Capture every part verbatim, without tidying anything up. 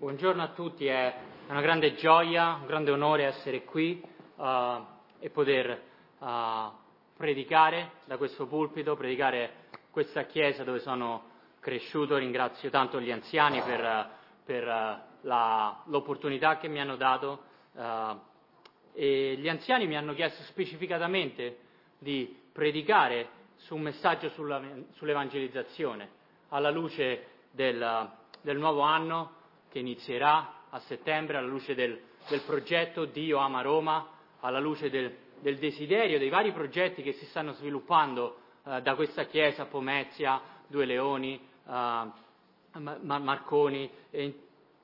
Buongiorno a tutti, è una grande gioia, un grande onore essere qui uh, e poter uh, predicare da questo pulpito, predicare questa chiesa dove sono cresciuto. Ringrazio tanto gli anziani per, per uh, la, l'opportunità che mi hanno dato uh, e gli anziani mi hanno chiesto specificatamente di predicare su un messaggio sulla, sull'evangelizzazione alla luce del, del nuovo anno che inizierà a settembre, alla luce del, del progetto Dio ama Roma, alla luce del, del desiderio dei vari progetti che si stanno sviluppando eh, da questa chiesa, Pomezia, Due Leoni, eh, Marconi, e,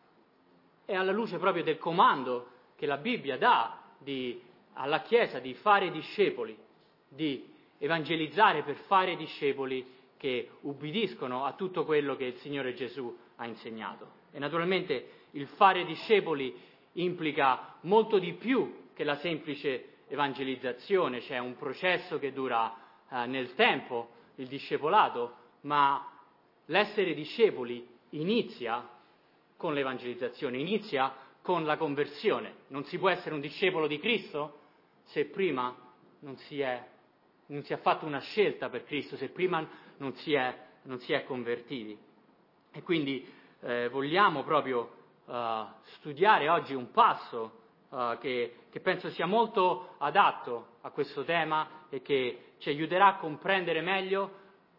e alla luce proprio del comando che la Bibbia dà di, alla Chiesa di fare discepoli, di evangelizzare per fare discepoli che ubbidiscono a tutto quello che il Signore Gesù ha insegnato. E naturalmente il fare discepoli implica molto di più che la semplice evangelizzazione, c'è un processo che dura eh, nel tempo, il discepolato, ma l'essere discepoli inizia con l'evangelizzazione, inizia con la conversione. Non si può essere un discepolo di Cristo se prima non si è, non si è fatto una scelta per Cristo, se prima non si è, non si è convertiti. E quindi Eh, vogliamo proprio uh, studiare oggi un passo uh, che, che penso sia molto adatto a questo tema e che ci aiuterà a comprendere meglio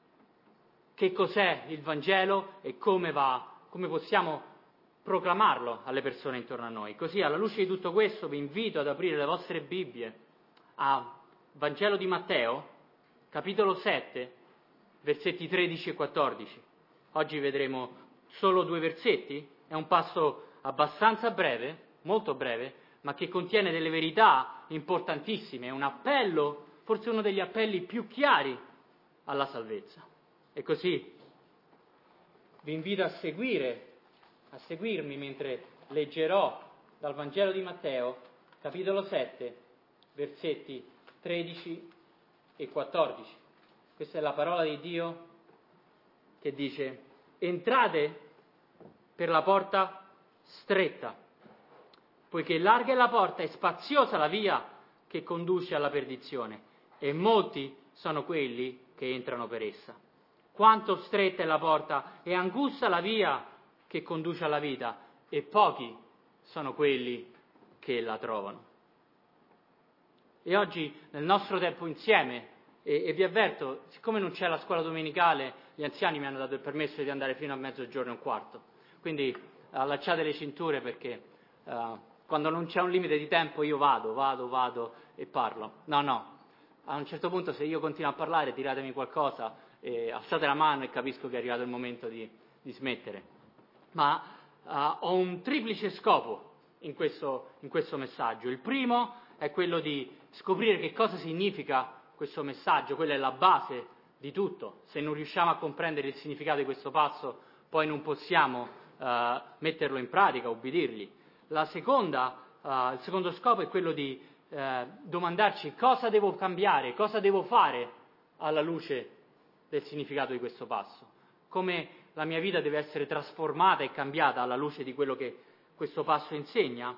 che cos'è il Vangelo e come, va, come possiamo proclamarlo alle persone intorno a noi. Così, alla luce di tutto questo, vi invito ad aprire le vostre Bibbie a Vangelo di Matteo, capitolo sette, versetti tredici e quattordici. Oggi vedremo solo due versetti, è un passo abbastanza breve, molto breve, ma che contiene delle verità importantissime, è un appello, forse uno degli appelli più chiari alla salvezza. E così vi invito a seguire, a seguirmi mentre leggerò dal Vangelo di Matteo, capitolo sette, versetti tredici e quattordici. Questa è la parola di Dio che dice: entrate per la porta stretta, poiché larga è la porta e spaziosa la via che conduce alla perdizione, e molti sono quelli che entrano per essa. Quanto stretta è la porta e angusta la via che conduce alla vita, e pochi sono quelli che la trovano. E oggi, nel nostro tempo insieme, E, e vi avverto, siccome non c'è la scuola domenicale, gli anziani mi hanno dato il permesso di andare fino a mezzogiorno e un quarto, quindi allacciate le cinture perché uh, quando non c'è un limite di tempo io vado, vado, vado e parlo. No, no, a un certo punto se io continuo a parlare tiratemi qualcosa, e alzate la mano e capisco che è arrivato il momento di, di smettere. Ma uh, ho un triplice scopo in questo, in questo messaggio. Il primo è quello di scoprire che cosa significa questo messaggio, quella è la base di tutto. Se non riusciamo a comprendere il significato di questo passo, poi non possiamo uh, metterlo in pratica, ubbidirgli. La seconda, uh, il secondo scopo è quello di uh, domandarci cosa devo cambiare, cosa devo fare alla luce del significato di questo passo, come la mia vita deve essere trasformata e cambiata alla luce di quello che questo passo insegna.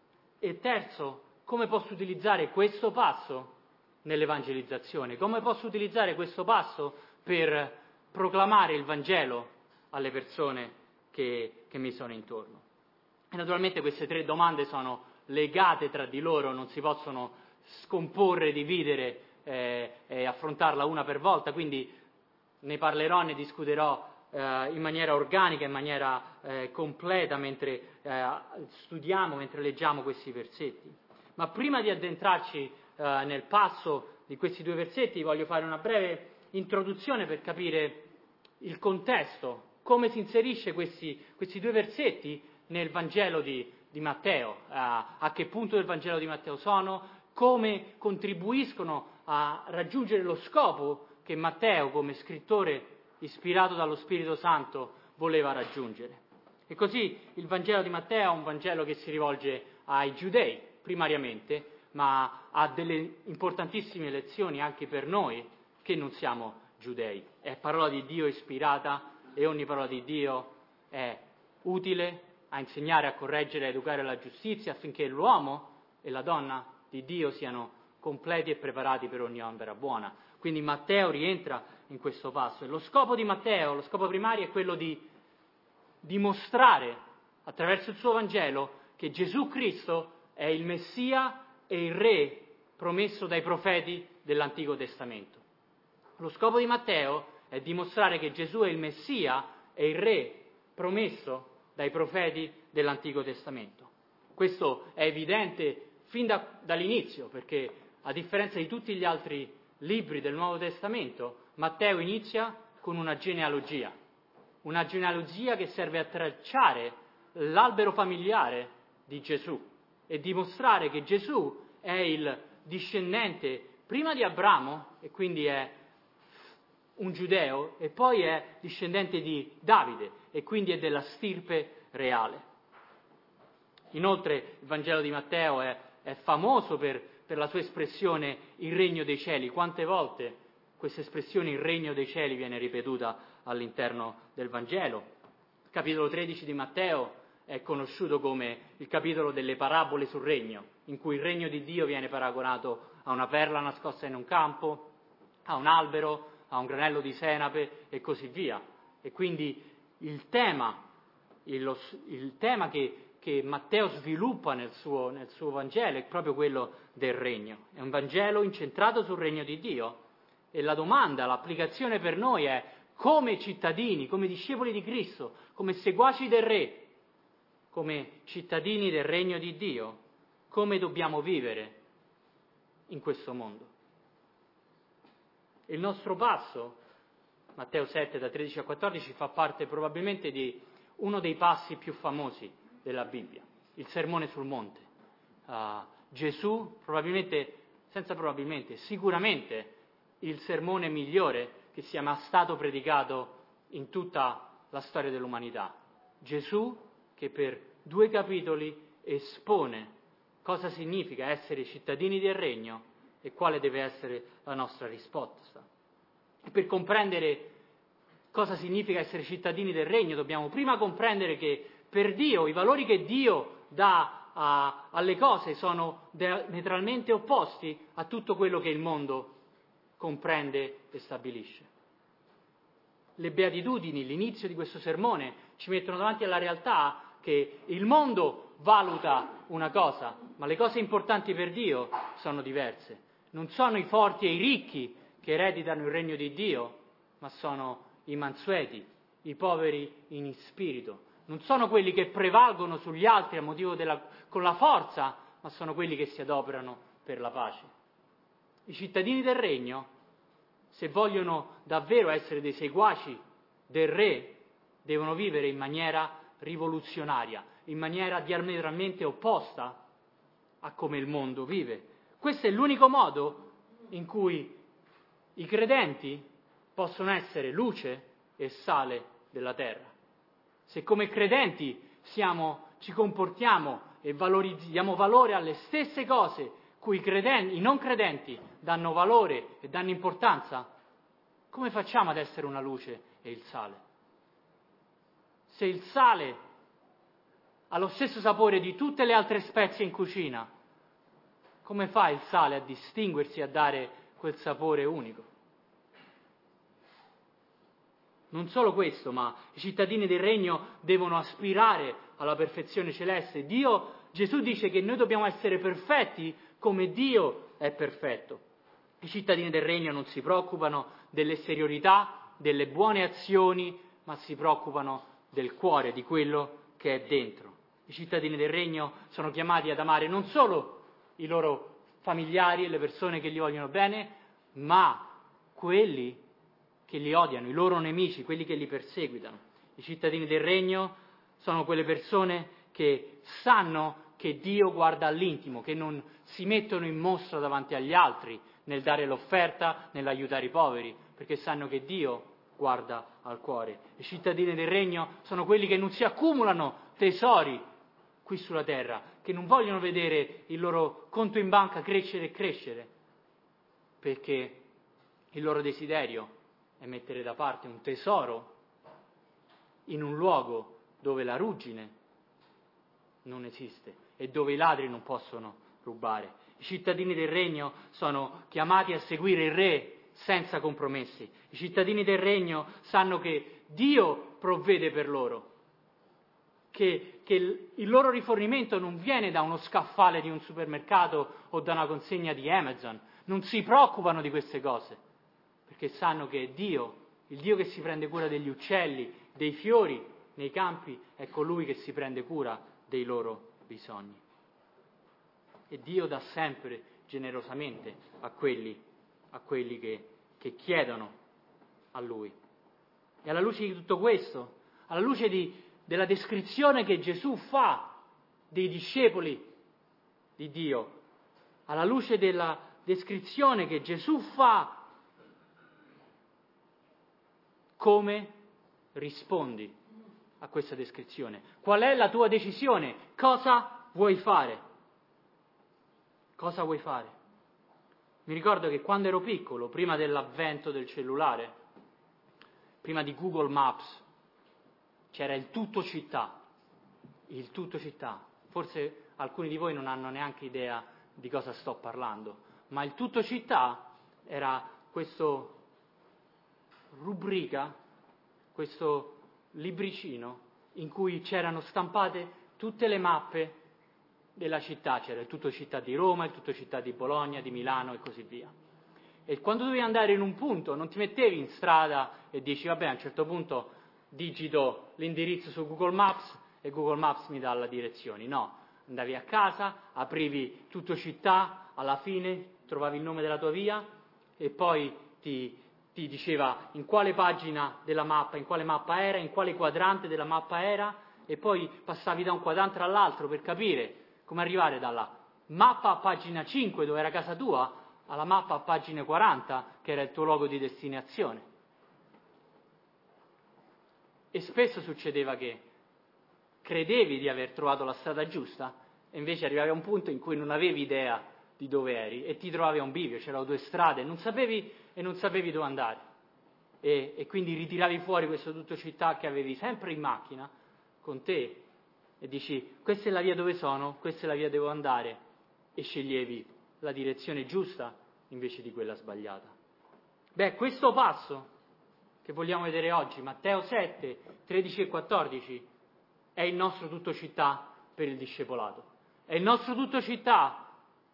E terzo, come posso utilizzare questo passo nell'evangelizzazione, come posso utilizzare questo passo per proclamare il Vangelo alle persone che, che mi sono intorno. E naturalmente queste tre domande sono legate tra di loro, non si possono scomporre, dividere eh, e affrontarla una per volta, quindi ne parlerò, ne discuterò eh, in maniera organica, in maniera eh, completa mentre eh, studiamo, mentre leggiamo questi versetti. Ma prima di addentrarci Uh, nel passo di questi due versetti voglio fare una breve introduzione per capire il contesto, come si inserisce questi, questi due versetti nel Vangelo di, di Matteo, uh, a che punto del Vangelo di Matteo sono, come contribuiscono a raggiungere lo scopo che Matteo, come scrittore ispirato dallo Spirito Santo, voleva raggiungere. E così il Vangelo di Matteo è un Vangelo che si rivolge ai giudei primariamente, ma ha delle importantissime lezioni anche per noi che non siamo giudei. È parola di Dio ispirata e ogni parola di Dio è utile a insegnare, a correggere, a educare alla giustizia, affinché l'uomo e la donna di Dio siano completi e preparati per ogni opera buona. Quindi Matteo rientra in questo passo. E lo scopo di Matteo, lo scopo primario è quello di dimostrare, attraverso il suo Vangelo, che Gesù Cristo è il Messia e il Re promesso dai profeti dell'Antico Testamento. Lo scopo di Matteo è dimostrare che Gesù è il Messia e il Re promesso dai profeti dell'Antico Testamento. Questo è evidente fin da, dall'inizio, perché a differenza di tutti gli altri libri del Nuovo Testamento, Matteo inizia con una genealogia, una genealogia che serve a tracciare l'albero familiare di Gesù e dimostrare che Gesù è il discendente prima di Abramo, e quindi è un giudeo, e poi è discendente di Davide, e quindi è della stirpe reale. Inoltre il Vangelo di Matteo è, è famoso per, per la sua espressione il regno dei cieli. Quante volte questa espressione il regno dei cieli viene ripetuta all'interno del Vangelo? Il capitolo tredici di Matteo è conosciuto come il capitolo delle parabole sul regno, in cui il regno di Dio viene paragonato a una perla nascosta in un campo, a un albero, a un granello di senape e così via. E quindi il tema, il, il tema che, che Matteo sviluppa nel suo, nel suo Vangelo è proprio quello del regno. È un Vangelo incentrato sul regno di Dio, e la domanda, l'applicazione per noi è: come cittadini, come discepoli di Cristo, come seguaci del Re, come cittadini del regno di Dio, come dobbiamo vivere in questo mondo? Il nostro passo, Matteo sette, da tredici a quattordici, fa parte probabilmente di uno dei passi più famosi della Bibbia, il Sermone sul Monte. Uh, Gesù, probabilmente, senza probabilmente, sicuramente il sermone migliore che sia mai stato predicato in tutta la storia dell'umanità. Gesù che per due capitoli espone cosa significa essere cittadini del regno e quale deve essere la nostra risposta. E per comprendere cosa significa essere cittadini del regno dobbiamo prima comprendere che per Dio i valori che Dio dà a, alle cose sono diametralmente opposti a tutto quello che il mondo comprende e stabilisce. Le beatitudini, l'inizio di questo sermone, ci mettono davanti alla realtà che il mondo valuta una cosa, ma le cose importanti per Dio sono diverse. Non sono i forti e i ricchi che ereditano il regno di Dio, ma sono i mansueti, i poveri in spirito. Non sono quelli che prevalgono sugli altri a motivo della, con la forza, ma sono quelli che si adoperano per la pace. I cittadini del regno, se vogliono davvero essere dei seguaci del Re, devono vivere in maniera rivoluzionaria, in maniera diametralmente opposta a come il mondo vive. Questo è l'unico modo in cui i credenti possono essere luce e sale della terra. Se come credenti siamo, ci comportiamo e valorizziamo valore alle stesse cose cui i, credenti, i non credenti danno valore e danno importanza, come facciamo ad essere una luce e il sale? Se il sale ha lo stesso sapore di tutte le altre spezie in cucina, come fa il sale a distinguersi e a dare quel sapore unico? Non solo questo, ma i cittadini del regno devono aspirare alla perfezione celeste. Dio, Gesù dice che noi dobbiamo essere perfetti come Dio è perfetto. I cittadini del regno non si preoccupano dell'esteriorità, delle buone azioni, ma si preoccupano del cuore, di quello che è dentro. I cittadini del regno sono chiamati ad amare non solo i loro familiari e le persone che gli vogliono bene, ma quelli che li odiano, i loro nemici, quelli che li perseguitano. I cittadini del regno sono quelle persone che sanno che Dio guarda all'intimo, che non si mettono in mostra davanti agli altri nel dare l'offerta, nell'aiutare i poveri, perché sanno che Dio guarda al cuore. I cittadini del regno sono quelli che non si accumulano tesori qui sulla terra, che non vogliono vedere il loro conto in banca crescere e crescere, perché il loro desiderio è mettere da parte un tesoro in un luogo dove la ruggine non esiste e dove i ladri non possono rubare. I cittadini del regno sono chiamati a seguire il re senza compromessi. I cittadini del regno sanno che Dio provvede per loro, che, che il, il loro rifornimento non viene da uno scaffale di un supermercato o da una consegna di Amazon. Non si preoccupano di queste cose, perché sanno che Dio, il Dio che si prende cura degli uccelli, dei fiori nei campi, è colui che si prende cura dei loro bisogni. E Dio dà sempre generosamente a quelli, a quelli che, che chiedono a Lui. E alla luce di tutto questo, alla luce di, della descrizione che Gesù fa dei discepoli di Dio, alla luce della descrizione che Gesù fa, come rispondi a questa descrizione? Qual è la tua decisione? Cosa vuoi fare? Cosa vuoi fare? Mi ricordo che quando ero piccolo, prima dell'avvento del cellulare, prima di Google Maps, c'era il tutto città, il tutto città. Forse alcuni di voi non hanno neanche idea di cosa sto parlando, ma il tutto città era questo rubrica, questo libricino in cui c'erano stampate tutte le mappe della città, c'era il tutto città di Roma, il tutto città di Bologna, di Milano e così via. E quando dovevi andare in un punto non ti mettevi in strada e dici vabbè, a un certo punto digito l'indirizzo su Google Maps e Google Maps mi dà la direzione. No, andavi a casa, aprivi tutto città, alla fine trovavi il nome della tua via e poi ti, ti diceva in quale pagina della mappa, in quale mappa era, in quale quadrante della mappa era, e poi passavi da un quadrante all'altro per capire come arrivare dalla mappa a pagina cinque, dove era casa tua, alla mappa a pagina quaranta, che era il tuo luogo di destinazione. E spesso succedeva che credevi di aver trovato la strada giusta e invece arrivavi a un punto in cui non avevi idea di dove eri e ti trovavi a un bivio, c'erano due strade, non sapevi e non sapevi dove andare. E, e quindi ritiravi fuori questo tutto città che avevi sempre in macchina con te e dici questa è la via dove sono, questa è la via dove devo andare, e sceglievi la direzione giusta invece di quella sbagliata. Beh, questo passo che vogliamo vedere oggi, Matteo sette, tredici e quattordici, è il nostro tutto città per il discepolato. È il nostro tutto città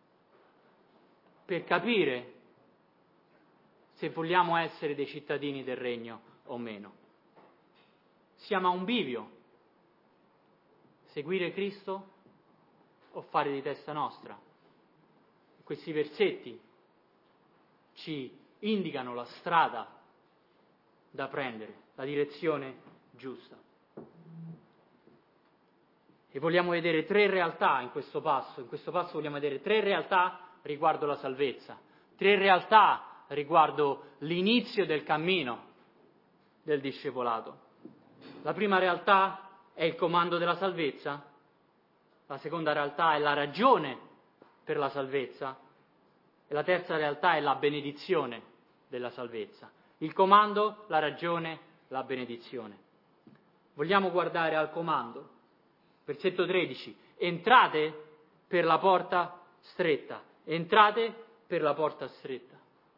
per capire se vogliamo essere dei cittadini del regno o meno. Siamo a un bivio. Seguire Cristo o fare di testa nostra? Questi versetti ci indicano la strada da prendere, la direzione giusta. E vogliamo vedere tre realtà in questo passo. In questo passo vogliamo vedere tre realtà riguardo la salvezza, tre realtà riguardo l'inizio del cammino del discepolato. La prima realtà è il comando della salvezza, la seconda realtà è la ragione per la salvezza e la terza realtà è la benedizione della salvezza. Il comando, la ragione, la benedizione. Vogliamo guardare al comando. Versetto tredici. Entrate per la porta stretta. Entrate per la porta stretta.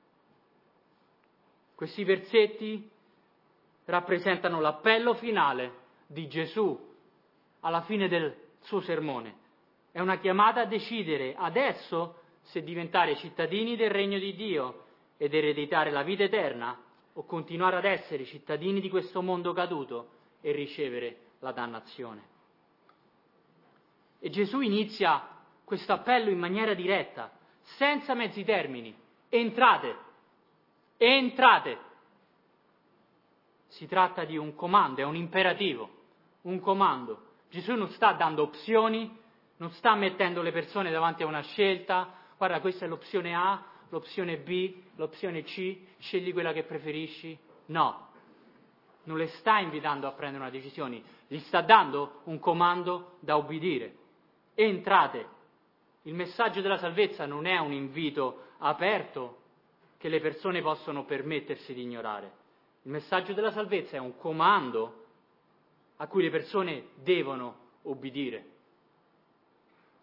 Questi versetti rappresentano l'appello finale di Gesù alla fine del suo sermone. È una chiamata a decidere adesso se diventare cittadini del regno di Dio ed ereditare la vita eterna o continuare ad essere cittadini di questo mondo caduto e ricevere la dannazione. E Gesù inizia questo appello in maniera diretta, senza mezzi termini. Entrate, entrate. Si tratta di un comando, è un imperativo, un comando. Gesù non sta dando opzioni, non sta mettendo le persone davanti a una scelta. Guarda, questa è l'opzione A, l'opzione B, l'opzione C, scegli quella che preferisci. No, non le sta invitando a prendere una decisione, gli sta dando un comando da obbedire. Entrate. Il messaggio della salvezza non è un invito aperto che le persone possono permettersi di ignorare. Il messaggio della salvezza è un comando a cui le persone devono obbedire.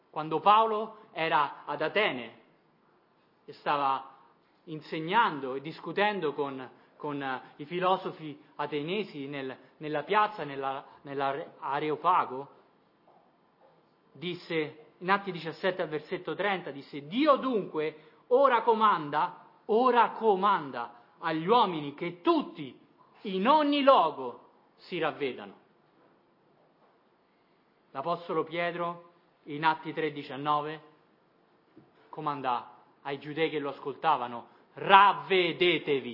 Quando Paolo era ad Atene e stava insegnando e discutendo con, con i filosofi ateniesi nel, nella piazza, nella, nell'Areopago, disse, in Atti diciassette al versetto trenta, disse: Dio dunque ora comanda, ora comanda agli uomini che tutti, in ogni luogo, si ravvedano. L'Apostolo Pietro, in Atti tre diciannove, comanda ai giudei che lo ascoltavano: ravvedetevi.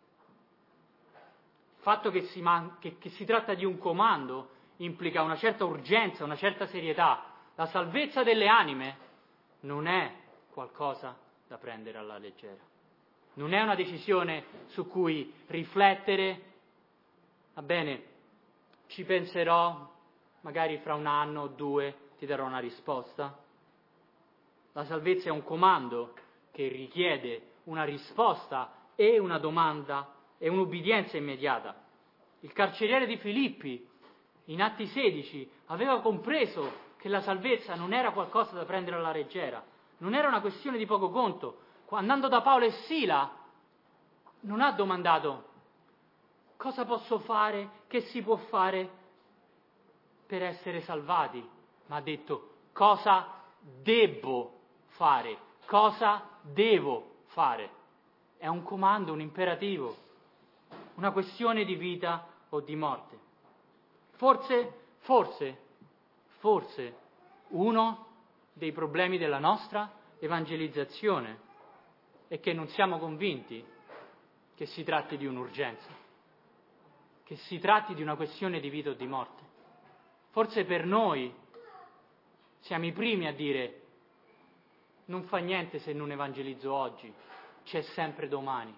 Il fatto che si, man- che, che si tratta di un comando implica una certa urgenza, una certa serietà. La salvezza delle anime non è qualcosa da prendere alla leggera. Non è una decisione su cui riflettere, va bene, ci penserò, magari fra un anno o due ti darò una risposta. La salvezza è un comando che richiede una risposta e una domanda e un'ubbidienza immediata. Il carceriere di Filippi, in Atti sedici, aveva compreso che la salvezza non era qualcosa da prendere alla leggera, non era una questione di poco conto. Andando da Paolo e Sila, non ha domandato cosa posso fare, che si può fare per essere salvati, ma ha detto cosa devo fare, cosa devo fare. È un comando, un imperativo, una questione di vita o di morte. Forse, forse, forse uno dei problemi della nostra evangelizzazione è che non siamo convinti che si tratti di un'urgenza, che si tratti di una questione di vita o di morte. Forse per noi siamo i primi a dire: non fa niente se non evangelizzo oggi, c'è sempre domani,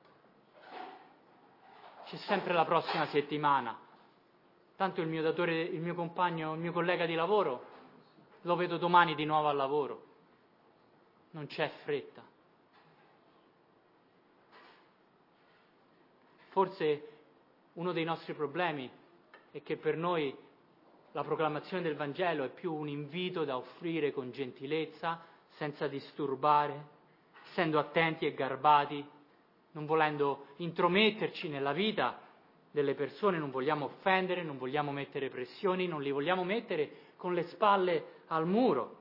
c'è sempre la prossima settimana. Tanto il mio datore, il mio compagno, il mio collega di lavoro lo vedo domani di nuovo al lavoro. Non c'è fretta. Forse uno dei nostri problemi è che per noi la proclamazione del Vangelo è più un invito da offrire con gentilezza, senza disturbare, essendo attenti e garbati, non volendo intrometterci nella vita delle persone, non vogliamo offendere, non vogliamo mettere pressioni, non li vogliamo mettere con le spalle al muro.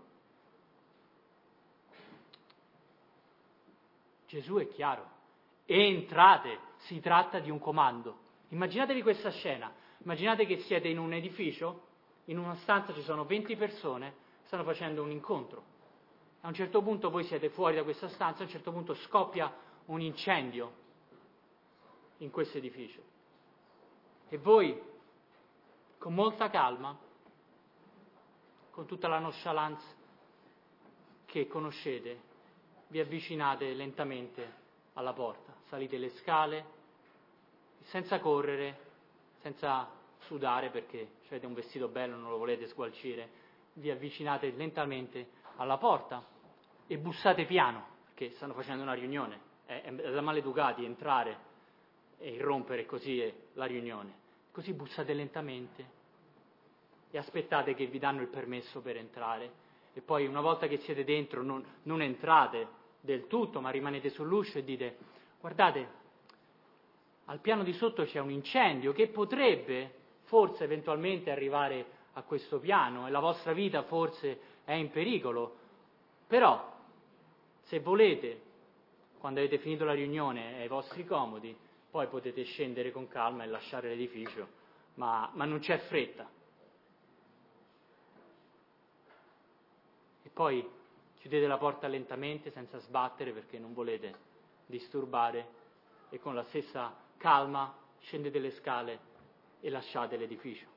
Gesù è chiaro: entrate, si tratta di un comando. Immaginatevi questa scena, immaginate che siete in un edificio, in una stanza ci sono venti persone, stanno facendo un incontro. A un certo punto voi siete fuori da questa stanza, a un certo punto scoppia un incendio in questo edificio. E voi, con molta calma, con tutta la nonchalance che conoscete, vi avvicinate lentamente alla porta, salite le scale, senza correre, senza sudare perché avete un vestito bello, non lo volete sgualcire, vi avvicinate lentamente alla porta e bussate piano, perché stanno facendo una riunione, è, è da maleducati entrare e irrompere così la riunione. Così bussate lentamente e aspettate che vi danno il permesso per entrare, e poi una volta che siete dentro non, non entrate del tutto, ma rimanete sull'uscio e dite: guardate, al piano di sotto c'è un incendio che potrebbe forse eventualmente arrivare a questo piano e la vostra vita forse è in pericolo, però se volete, quando avete finito la riunione ai vostri comodi, poi potete scendere con calma e lasciare l'edificio, ma, ma non c'è fretta. E poi chiudete la porta lentamente, senza sbattere, perché non volete disturbare, e con la stessa calma scendete le scale e lasciate l'edificio.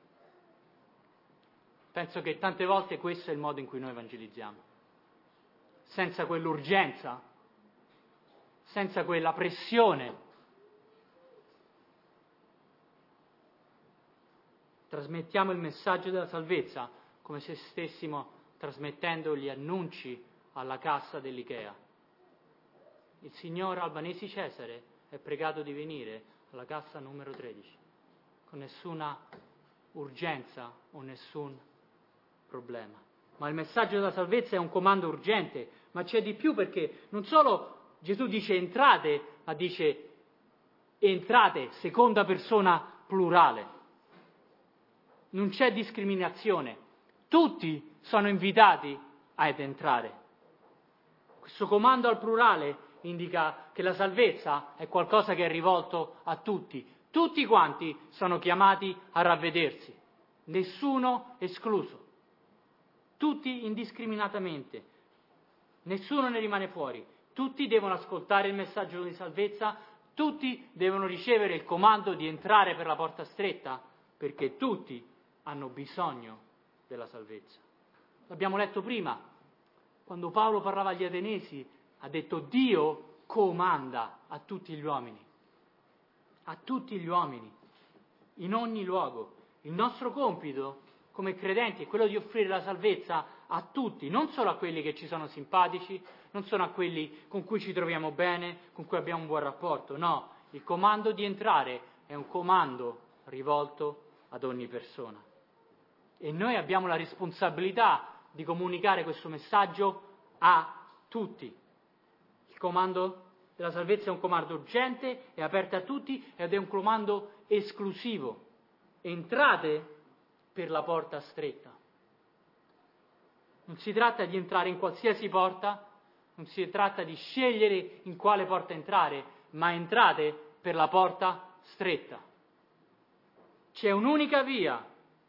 Penso che tante volte questo è il modo in cui noi evangelizziamo, senza quell'urgenza, senza quella pressione. Trasmettiamo il messaggio della salvezza come se stessimo trasmettendo gli annunci alla cassa dell'Ikea. Il signor Albanesi Cesare è pregato di venire alla cassa numero tredici, con nessuna urgenza o nessun problema. ma il messaggio della salvezza è un comando urgente, ma c'è di più, perché non solo Gesù dice entrate, ma dice entrate, seconda persona plurale. Non c'è discriminazione, tutti sono invitati ad entrare. Questo comando al plurale indica che la salvezza è qualcosa che è rivolto a tutti. Tutti quanti sono chiamati a ravvedersi, nessuno escluso. Tutti indiscriminatamente, nessuno ne rimane fuori. Tutti devono ascoltare il messaggio di salvezza, tutti devono ricevere il comando di entrare per la porta stretta, perché tutti hanno bisogno della salvezza. L'abbiamo letto prima, quando Paolo parlava agli Atenesi, ha detto Dio comanda a tutti gli uomini, a tutti gli uomini, in ogni luogo. Il nostro compito come credenti è quello di offrire la salvezza a tutti, non solo a quelli che ci sono simpatici, non solo a quelli con cui ci troviamo bene, con cui abbiamo un buon rapporto, no, il comando di entrare è un comando rivolto ad ogni persona. E noi abbiamo la responsabilità di comunicare questo messaggio a tutti. Il comando della salvezza è un comando urgente, è aperto a tutti ed è un comando esclusivo. Entrate per la porta stretta. Non si tratta di entrare in qualsiasi porta, non si tratta di scegliere in quale porta entrare, ma entrate per la porta stretta. C'è un'unica via,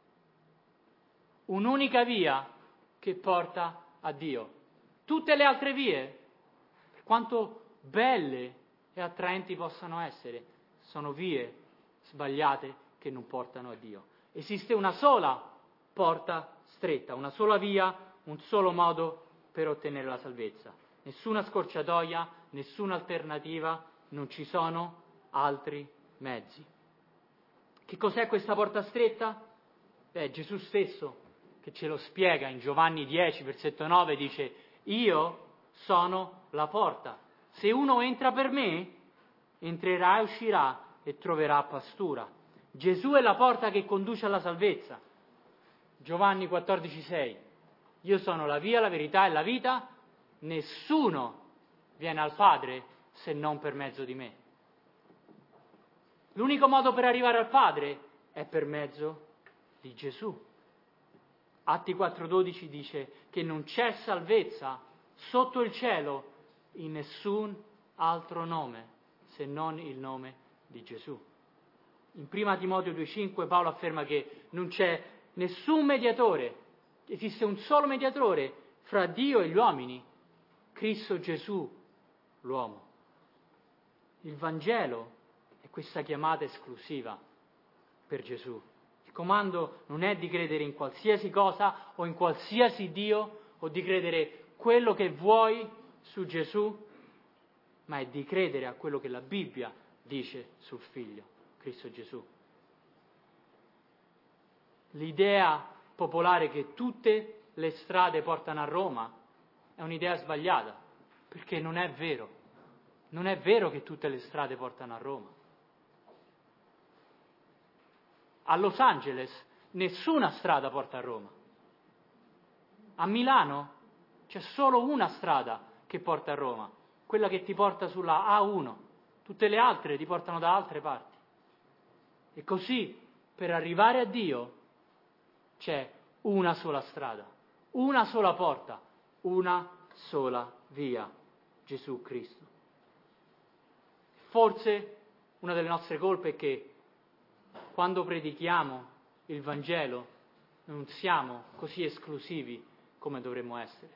un'unica via che porta a Dio. Tutte le altre vie, per quanto belle e attraenti possano essere, sono vie sbagliate che non portano a Dio. Esiste una sola porta stretta, una sola via, un solo modo per ottenere la salvezza. Nessuna scorciatoia, nessuna alternativa, non ci sono altri mezzi. Che cos'è questa porta stretta? Beh, Gesù stesso, che ce lo spiega in Giovanni dieci, versetto nove, dice io sono la porta. Se uno entra per me, entrerà e uscirà e troverà pastura. Gesù è la porta che conduce alla salvezza. Giovanni quattordici sei. Io sono la via, la verità e la vita, nessuno viene al Padre se non per mezzo di me. L'unico modo per arrivare al Padre è per mezzo di Gesù. Atti quattro dodici dice che non c'è salvezza sotto il cielo in nessun altro nome se non il nome di Gesù. In prima Timoteo due cinque Paolo afferma che non c'è nessun mediatore, esiste un solo mediatore fra Dio e gli uomini, Cristo Gesù, l'uomo. Il Vangelo è questa chiamata esclusiva per Gesù. Il comando non è di credere in qualsiasi cosa o in qualsiasi Dio o di credere quello che vuoi su Gesù, ma è di credere a quello che la Bibbia dice sul Figlio, Cristo Gesù. L'idea popolare che tutte le strade portano a Roma è un'idea sbagliata, perché non è vero. Non è vero che tutte le strade portano a Roma. A Los Angeles nessuna strada porta a Roma. A Milano c'è solo una strada che porta a Roma, quella che ti porta sulla A uno. Tutte le altre ti portano da altre parti. E così, per arrivare a Dio, c'è una sola strada, una sola porta, una sola via, Gesù Cristo. Forse una delle nostre colpe è che quando predichiamo il Vangelo non siamo così esclusivi come dovremmo essere.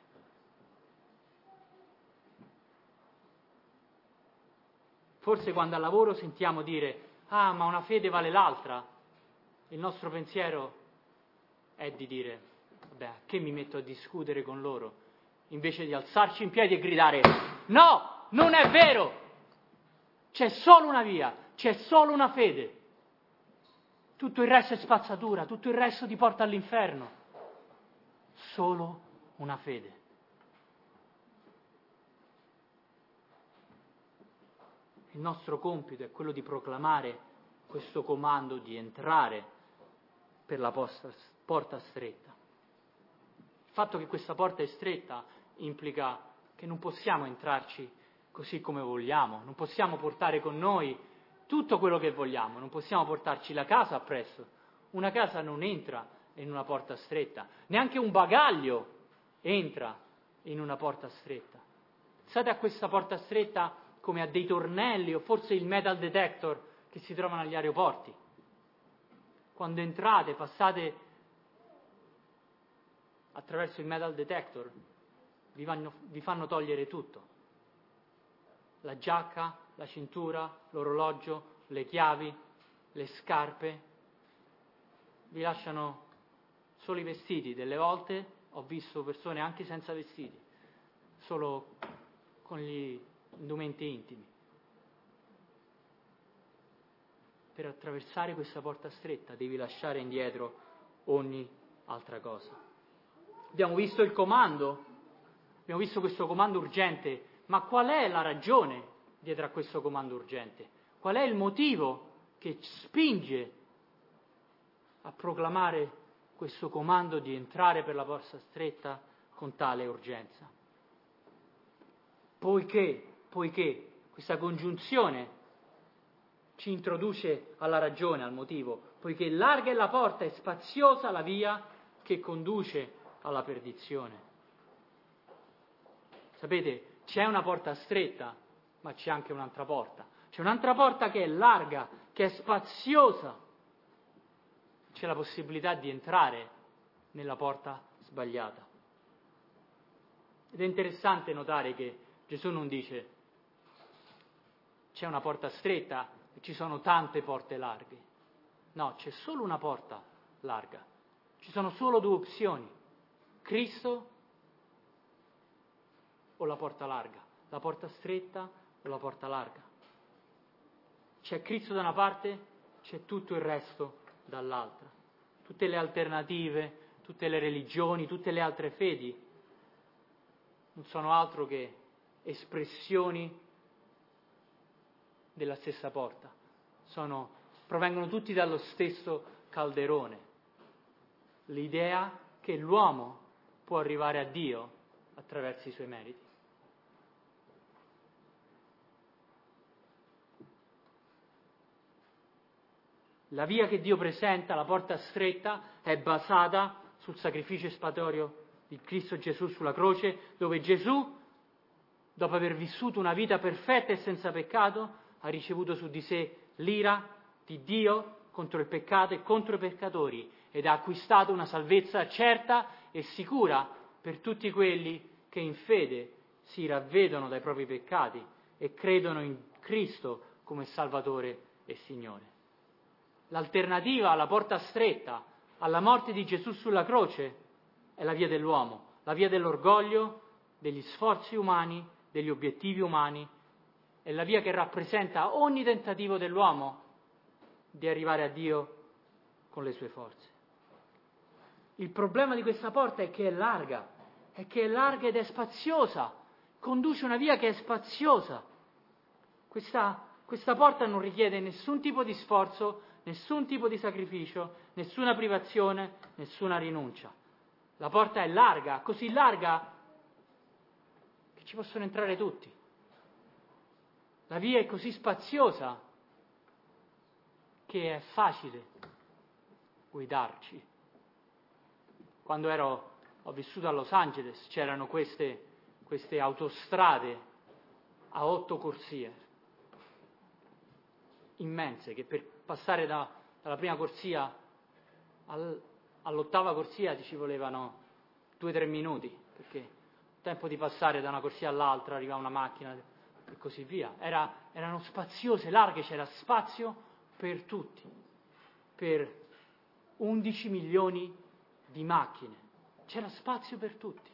Forse quando al lavoro sentiamo dire ah, ma una fede vale l'altra, il nostro pensiero è di dire vabbè, a che mi metto a discutere con loro? Invece di alzarci in piedi e gridare no, non è vero! C'è solo una via, c'è solo una fede. Tutto il resto è spazzatura, tutto il resto ti porta all'inferno. Solo una fede. Il nostro compito è quello di proclamare questo comando di entrare per la porta stretta. fatto che questa porta è stretta implica che non possiamo entrarci così come vogliamo, non possiamo portare con noi tutto quello che vogliamo, non possiamo portarci la casa appresso. Una casa non entra in una porta stretta, neanche un bagaglio entra in una porta stretta. Pensate a questa porta stretta come a dei tornelli o forse il metal detector che si trovano agli aeroporti. Quando entrate, passate attraverso il metal detector, vi, vanno, vi fanno togliere tutto. La giacca, la cintura, l'orologio, le chiavi, le scarpe, vi lasciano solo i vestiti. Delle volte ho visto persone anche senza vestiti, solo con gli indumenti intimi. Per attraversare questa porta stretta devi lasciare indietro ogni altra cosa. Abbiamo visto il comando, abbiamo visto questo comando urgente, ma qual è la ragione dietro a questo comando urgente? Qual è il motivo che spinge a proclamare questo comando di entrare per la porta stretta con tale urgenza? Poiché, poiché questa congiunzione ci introduce alla ragione, al motivo, poiché larga è la porta e spaziosa la via che conduce alla perdizione. Sapete, c'è una porta stretta, ma c'è anche un'altra porta. C'è un'altra porta che è larga, che è spaziosa. C'è la possibilità di entrare nella porta sbagliata. Ed è interessante notare che Gesù non dice c'è una porta stretta e ci sono tante porte larghe. No, c'è solo una porta larga. Ci sono solo due opzioni: Cristo o la porta larga, la porta stretta o la porta larga. C'è Cristo da una parte, c'è tutto il resto dall'altra. Tutte le alternative, tutte le religioni, tutte le altre fedi non sono altro che espressioni della stessa porta. Sono, provengono tutti dallo stesso calderone. L'idea che l'uomo può arrivare a Dio attraverso i suoi meriti. La via che Dio presenta, la porta stretta, è basata sul sacrificio espiatorio di Cristo Gesù sulla croce, dove Gesù, dopo aver vissuto una vita perfetta e senza peccato, ha ricevuto su di sé l'ira di Dio contro il peccato e contro i peccatori ed ha acquistato una salvezza certa e sicura per tutti quelli che in fede si ravvedono dai propri peccati e credono in Cristo come Salvatore e Signore. L'alternativa alla porta stretta, alla morte di Gesù sulla croce, è la via dell'uomo, la via dell'orgoglio, degli sforzi umani, degli obiettivi umani, è la via che rappresenta ogni tentativo dell'uomo di arrivare a Dio con le sue forze. Il problema di questa porta è che è larga, è che è larga ed è spaziosa, conduce una via che è spaziosa. Questa, questa porta non richiede nessun tipo di sforzo, nessun tipo di sacrificio, nessuna privazione, nessuna rinuncia. La porta è larga, così larga che ci possono entrare tutti. La via è così spaziosa che è facile guidarci. Quando ero, ho vissuto a Los Angeles, c'erano queste, queste autostrade a otto corsie, immense, che per passare da, dalla prima corsia al, all'ottava corsia ci volevano due o tre minuti, perché il tempo di passare da una corsia all'altra arrivava una macchina e così via. Era, erano spaziose, larghe, c'era spazio per tutti, per undici milioni di macchine, c'era spazio per tutti.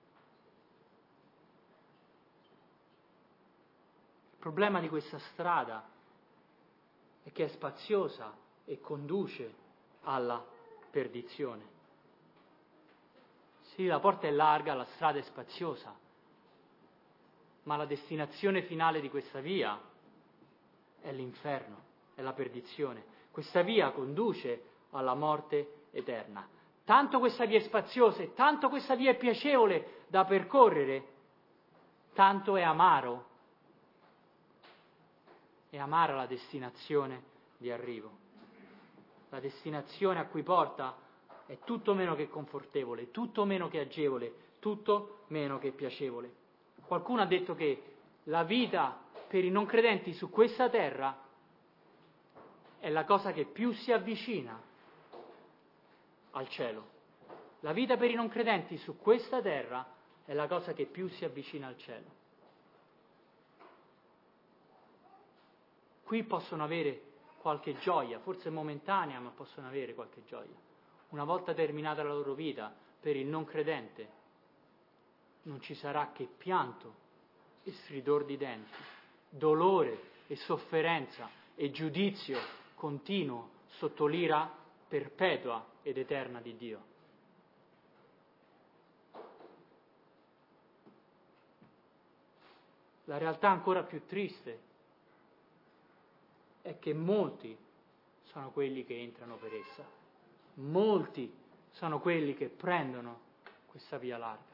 Il problema di questa strada è che è spaziosa e conduce alla perdizione. Sì, la porta è larga, la strada è spaziosa, ma la destinazione finale di questa via è l'inferno, è la perdizione. Questa via conduce alla morte eterna. tanto questa via è spaziosa e tanto questa via è piacevole da percorrere, tanto è amaro, è amara la destinazione di arrivo. La destinazione a cui porta è tutto meno che confortevole, tutto meno che agevole, tutto meno che piacevole. Qualcuno ha detto che la vita per i non credenti su questa terra è la cosa che più si avvicina al cielo. La vita per i non credenti su questa terra è la cosa che più si avvicina al cielo. Qui possono avere qualche gioia, forse momentanea, ma possono avere qualche gioia. Una volta terminata la loro vita, per il non credente, non ci sarà che pianto e stridor di denti, dolore e sofferenza e giudizio continuo sotto l'ira perpetua ed eterna di Dio. La realtà ancora più triste è che molti sono quelli che entrano per essa, molti sono quelli che prendono questa via larga.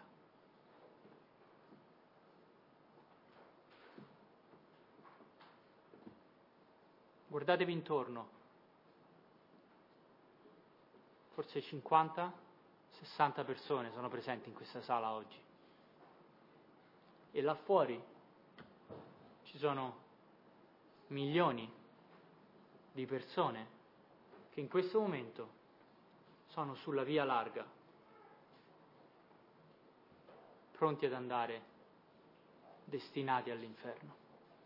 Guardatevi intorno, forse cinquanta sessanta persone sono presenti in questa sala oggi e là fuori ci sono milioni di persone che in questo momento sono sulla via larga, pronti ad andare destinati all'inferno.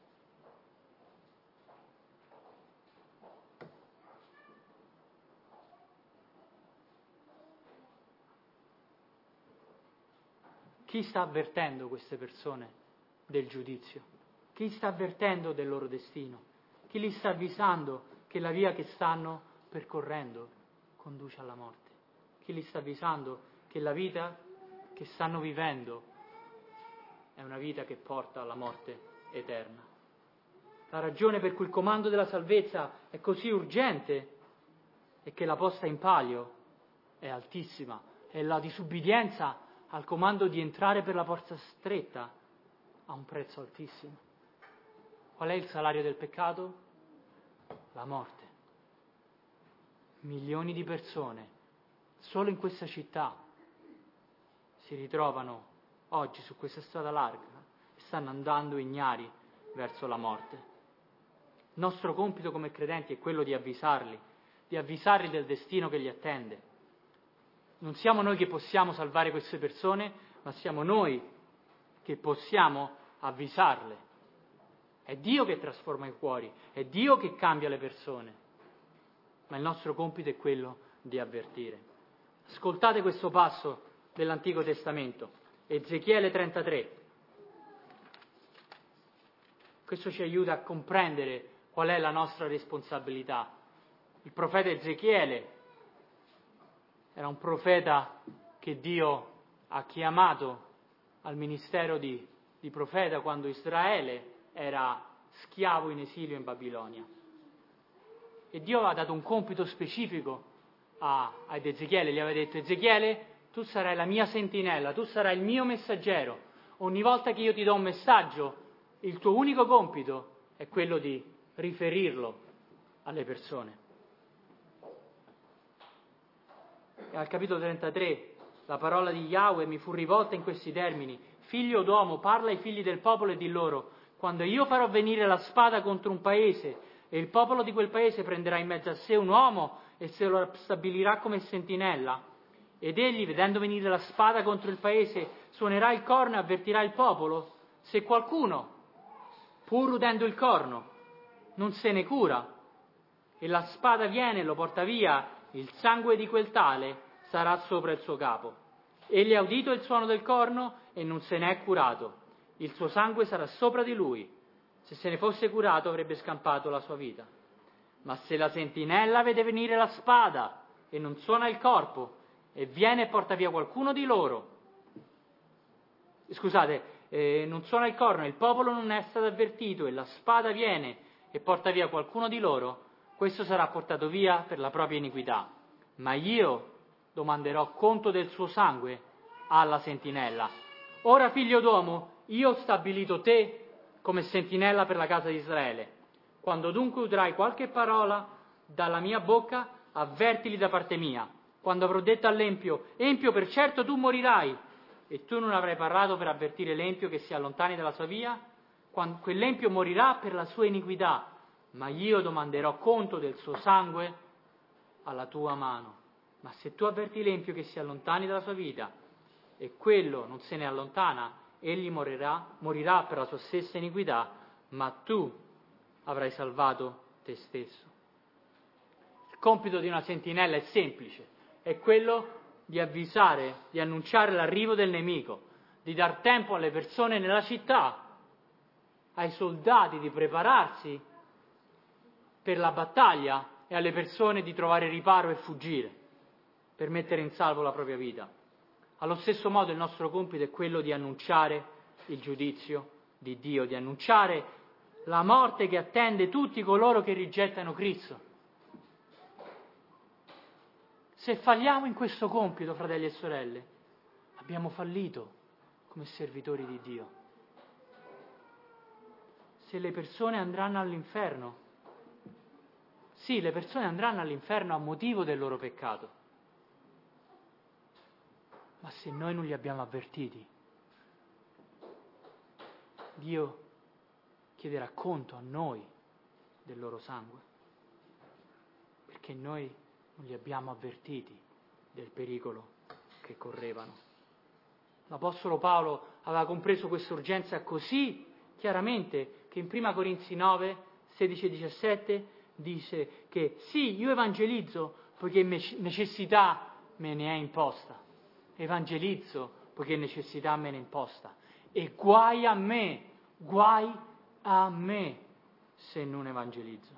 Chi sta avvertendo queste persone del giudizio? Chi sta avvertendo del loro destino? Chi li sta avvisando che la via che stanno percorrendo conduce alla morte? Chi li sta avvisando che la vita che stanno vivendo è una vita che porta alla morte eterna? La ragione per cui il comando della salvezza è così urgente è che la posta in palio è altissima e la disubbidienza al comando di entrare per la porta stretta ha un prezzo altissimo. Qual è il salario del peccato? La morte. Milioni di persone, solo in questa città, si ritrovano oggi su questa strada larga e stanno andando ignari verso la morte. Il nostro compito come credenti è quello di avvisarli, di avvisarli del destino che li attende. Non siamo noi che possiamo salvare queste persone, ma siamo noi che possiamo avvisarle. È Dio che trasforma i cuori, è Dio che cambia le persone, ma il nostro compito è quello di avvertire. Ascoltate questo passo dell'Antico Testamento, Ezechiele trentatré. Questo ci aiuta a comprendere qual è la nostra responsabilità. Il profeta Ezechiele era un profeta che Dio ha chiamato al ministero di, di profeta quando Israele era schiavo in esilio in Babilonia. E Dio aveva dato un compito specifico a, ad Ezechiele, gli aveva detto: Ezechiele, tu sarai la mia sentinella, tu sarai il mio messaggero. Ogni volta che io ti do un messaggio, il tuo unico compito è quello di riferirlo alle persone. E al capitolo trentatré la parola di Yahweh mi fu rivolta in questi termini: figlio d'uomo, parla ai figli del popolo e di loro: quando io farò venire la spada contro un paese e il popolo di quel paese prenderà in mezzo a sé un uomo e se lo stabilirà come sentinella, ed egli, vedendo venire la spada contro il paese, suonerà il corno e avvertirà il popolo, se qualcuno, pur udendo il corno, non se ne cura e la spada viene e lo porta via, il sangue di quel tale sarà sopra il suo capo. Egli ha udito il suono del corno e non se ne è curato. Il suo sangue sarà sopra di lui. Se se ne fosse curato avrebbe scampato la sua vita. Ma se la sentinella vede venire la spada e non suona il corpo e viene e porta via qualcuno di loro, scusate, eh, non suona il corno e il popolo non è stato avvertito e la spada viene e porta via qualcuno di loro, questo sarà portato via per la propria iniquità. Ma io domanderò conto del suo sangue alla sentinella. Ora, figlio d'uomo, io ho stabilito te come sentinella per la casa di Israele. Quando dunque udrai qualche parola dalla mia bocca, avvertili da parte mia. Quando avrò detto all'empio, empio, per certo tu morirai, e tu non avrai parlato per avvertire l'empio che si allontani dalla sua via, quando quell'empio morirà per la sua iniquità, ma io domanderò conto del suo sangue alla tua mano. Ma se tu avverti l'empio che si allontani dalla sua vita, e quello non se ne allontana, egli morirà, morirà per la sua stessa iniquità, ma tu avrai salvato te stesso. Il compito di una sentinella è semplice, è quello di avvisare, di annunciare l'arrivo del nemico, di dar tempo alle persone nella città, ai soldati di prepararsi per la battaglia e alle persone di trovare riparo e fuggire per mettere in salvo la propria vita. Allo stesso modo il nostro compito è quello di annunciare il giudizio di Dio, di annunciare la morte che attende tutti coloro che rigettano Cristo. Se falliamo in questo compito, fratelli e sorelle, abbiamo fallito come servitori di Dio. Se le persone andranno all'inferno, sì, le persone andranno all'inferno a motivo del loro peccato, ma se noi non li abbiamo avvertiti, Dio chiederà conto a noi del loro sangue, perché noi non li abbiamo avvertiti del pericolo che correvano. L'Apostolo Paolo aveva compreso questa urgenza così chiaramente che in prima Corinzi nove, sedici e diciassette dice che sì, io evangelizzo poiché necessità me ne è imposta, evangelizzo poiché necessità me ne è imposta, e guai a me, guai a me se non evangelizzo.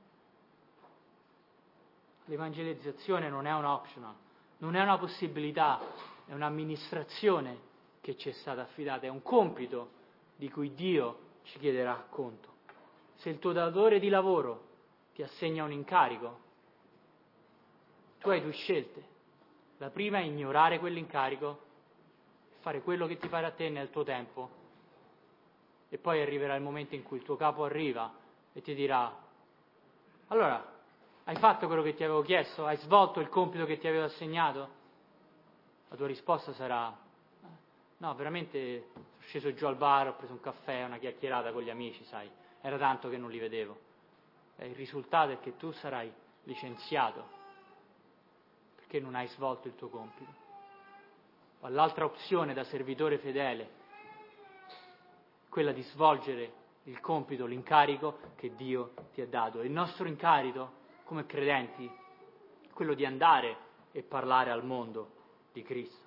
L'evangelizzazione non è un optional, non è una possibilità, è un'amministrazione che ci è stata affidata, è un compito di cui Dio ci chiederà conto. Se il tuo datore di lavoro ti assegna un incarico, tu hai due scelte. La prima è ignorare quell'incarico, fare quello che ti pare a te nel tuo tempo, e poi arriverà il momento in cui il tuo capo arriva e ti dirà: allora, hai fatto quello che ti avevo chiesto? Hai svolto il compito che ti avevo assegnato? La tua risposta sarà: no, veramente sono sceso giù al bar, ho preso un caffè, una chiacchierata con gli amici, sai, era tanto che non li vedevo. E il risultato è che tu sarai licenziato perché non hai svolto il tuo compito. Ma l'altra opzione da servitore fedele, quella di svolgere il compito, l'incarico che Dio ti ha dato. Il nostro incarico come credenti è quello di andare e parlare al mondo di Cristo.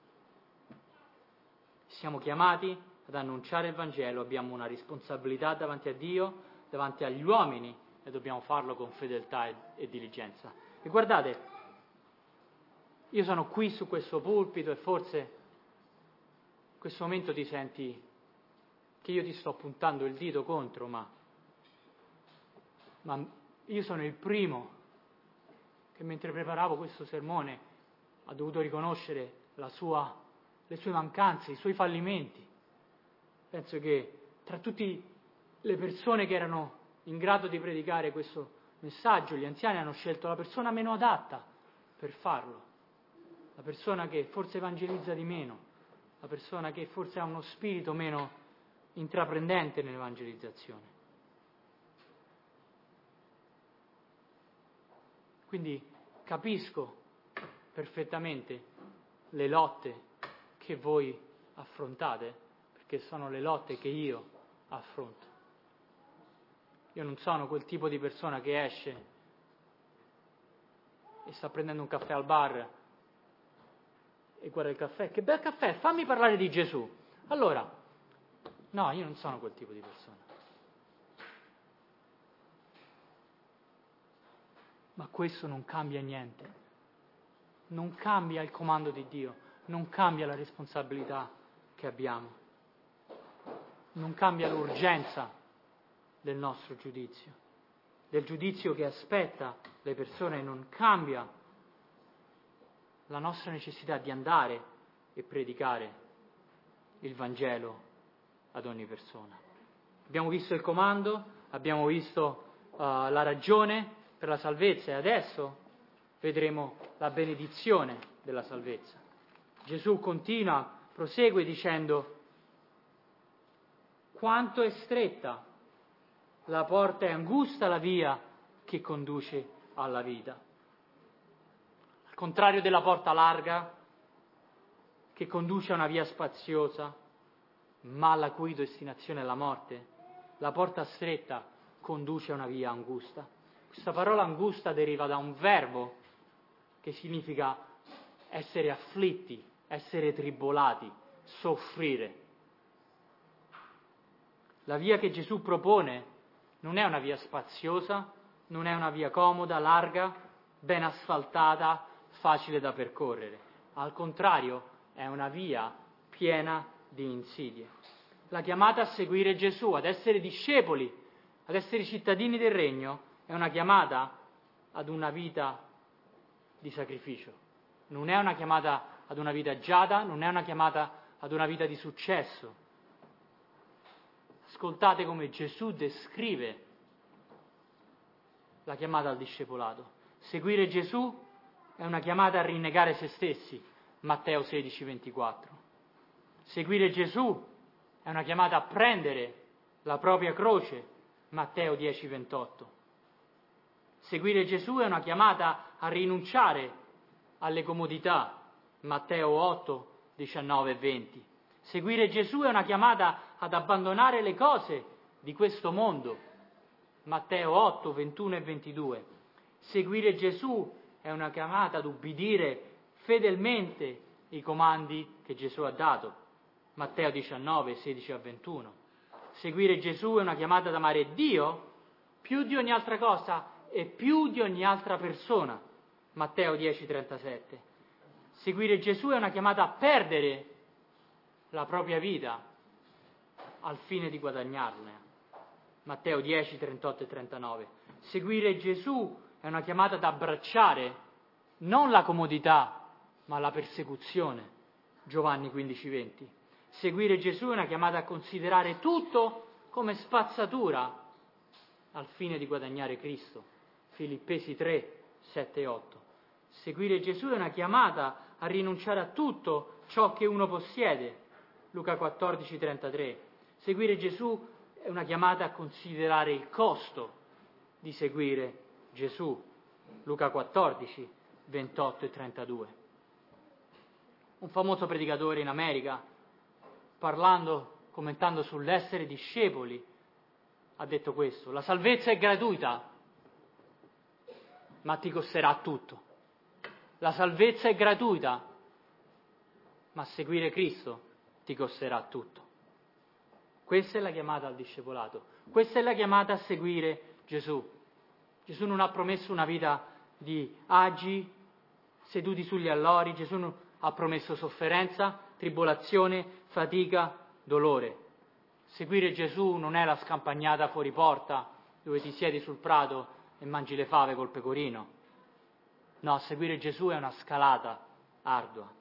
Siamo chiamati ad annunciare il Vangelo, abbiamo una responsabilità davanti a Dio, davanti agli uomini, e dobbiamo farlo con fedeltà e, e diligenza. E guardate, io sono qui su questo pulpito e forse in questo momento ti senti che io ti sto puntando il dito contro, ma, ma io sono il primo che mentre preparavo questo sermone ha dovuto riconoscere la sua, le sue mancanze, i suoi fallimenti. Penso che tra tutte le persone che erano in grado di predicare questo messaggio, gli anziani hanno scelto la persona meno adatta per farlo, la persona che forse evangelizza di meno, la persona che forse ha uno spirito meno intraprendente nell'evangelizzazione. Quindi capisco perfettamente le lotte che voi affrontate, perché sono le lotte che io affronto. Io non sono quel tipo di persona che esce e sta prendendo un caffè al bar e guarda il caffè, che bel caffè, fammi parlare di Gesù. Allora, no, io non sono quel tipo di persona. Ma questo non cambia niente. Non cambia il comando di Dio, non cambia la responsabilità che abbiamo, non cambia l'urgenza del nostro giudizio, del giudizio che aspetta le persone, non cambia la nostra necessità di andare e predicare il Vangelo ad ogni persona. Abbiamo visto il comando, abbiamo visto uh, la ragione per la salvezza e adesso vedremo la benedizione della salvezza. Gesù continua, prosegue dicendo: quanto è stretta la porta, è angusta la via che conduce alla vita. Al contrario della porta larga che conduce a una via spaziosa, ma la cui destinazione è la morte, la porta stretta conduce a una via angusta. Questa parola angusta deriva da un verbo che significa essere afflitti, essere tribolati, soffrire. La via che Gesù propone non è una via spaziosa, non è una via comoda, larga, ben asfaltata, facile da percorrere. Al contrario, è una via piena di insidie. La chiamata a seguire Gesù, ad essere discepoli, ad essere cittadini del regno, è una chiamata ad una vita di sacrificio. Non è una chiamata ad una vita agiata, non è una chiamata ad una vita di successo. Ascoltate come Gesù descrive la chiamata al discepolato. Seguire Gesù è una chiamata a rinnegare se stessi, Matteo sedici ventiquattro. Seguire Gesù è una chiamata a prendere la propria croce, Matteo dieci ventotto. Seguire Gesù è una chiamata a rinunciare alle comodità, Matteo otto diciannove e venti. Seguire Gesù è una chiamata ad abbandonare le cose di questo mondo, Matteo otto ventuno e ventidue. Seguire Gesù è una chiamata ad ubbidire fedelmente i comandi che Gesù ha dato, Matteo diciannove sedici a ventuno. Seguire Gesù è una chiamata ad amare Dio più di ogni altra cosa e più di ogni altra persona, Matteo dieci trentasette. Seguire Gesù è una chiamata a perdere la propria vita al fine di guadagnarne, Matteo dieci trentotto e trentanove. Seguire Gesù è una chiamata ad abbracciare non la comodità ma la persecuzione, Giovanni quindici venti. Seguire Gesù è una chiamata a considerare tutto come spazzatura al fine di guadagnare Cristo, Filippesi tre sette e otto. Seguire Gesù è una chiamata a rinunciare a tutto ciò che uno possiede, Luca quattordici trentatré. Seguire Gesù è una chiamata a considerare il costo di seguire Gesù, Luca quattordici ventotto e trentadue. Un famoso predicatore in America, parlando, commentando sull'essere discepoli, ha detto questo: la salvezza è gratuita, ma ti costerà tutto. La salvezza è gratuita, ma seguire Cristo ti costerà tutto. Questa è la chiamata al discepolato, questa è la chiamata a seguire Gesù. Gesù non ha promesso una vita di agi seduti sugli allori, Gesù non ha promesso sofferenza, tribolazione, fatica, dolore. Seguire Gesù non è la scampagnata fuori porta dove ti siedi sul prato e mangi le fave col pecorino. No, seguire Gesù è una scalata ardua.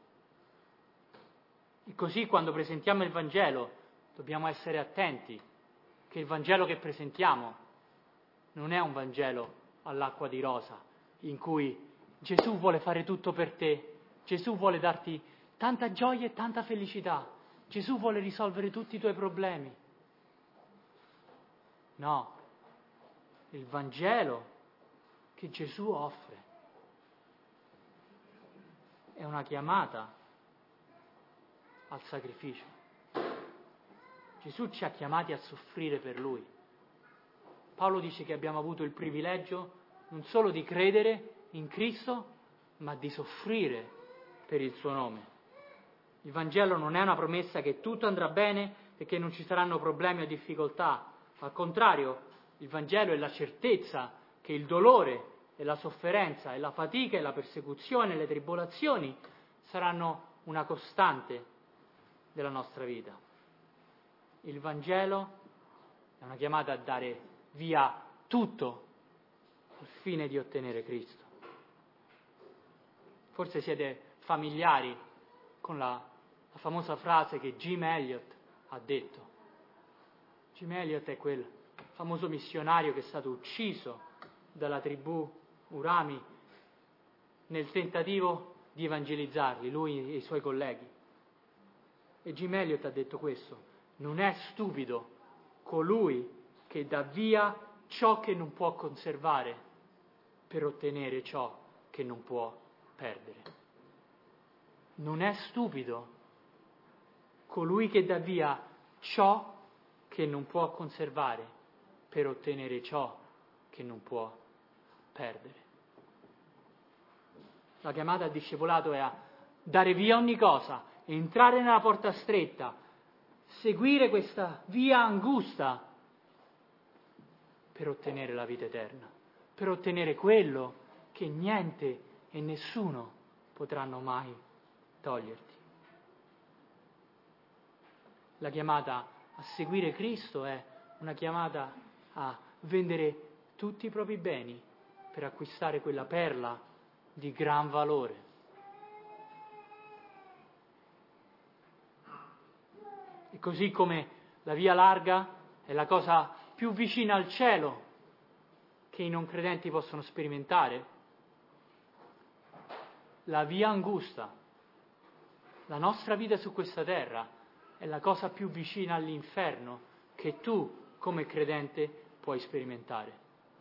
E così quando presentiamo il Vangelo dobbiamo essere attenti che il Vangelo che presentiamo non è un Vangelo all'acqua di rosa, in cui Gesù vuole fare tutto per te, Gesù vuole darti tanta gioia e tanta felicità, Gesù vuole risolvere tutti i tuoi problemi. No, il Vangelo che Gesù offre è una chiamata al sacrificio. Gesù ci ha chiamati a soffrire per Lui. Paolo dice che abbiamo avuto il privilegio non solo di credere in Cristo, ma di soffrire per il suo nome. Il Vangelo non è una promessa che tutto andrà bene e che non ci saranno problemi o difficoltà. Al contrario, il Vangelo è la certezza che il dolore e la sofferenza e la fatica e la persecuzione e le tribolazioni saranno una costante della nostra vita. Il Vangelo è una chiamata a dare via tutto al fine di ottenere Cristo. Forse siete familiari con la, la famosa frase che Jim Elliot ha detto. Jim Elliot è quel famoso missionario che è stato ucciso dalla tribù Urami nel tentativo di evangelizzarli, lui e i suoi colleghi. E Jim Elliot ha detto questo: non è stupido colui che dà via ciò che non può conservare per ottenere ciò che non può perdere. Non è stupido colui che dà via ciò che non può conservare per ottenere ciò che non può perdere. La chiamata al discepolato è a dare via ogni cosa, entrare nella porta stretta, seguire questa via angusta per ottenere la vita eterna, per ottenere quello che niente e nessuno potranno mai toglierti. La chiamata a seguire Cristo è una chiamata a vendere tutti i propri beni per acquistare quella perla di gran valore. E così come la via larga è la cosa più vicina al cielo che i non credenti possono sperimentare, la via angusta, la nostra vita su questa terra, è la cosa più vicina all'inferno che tu, come credente, puoi sperimentare.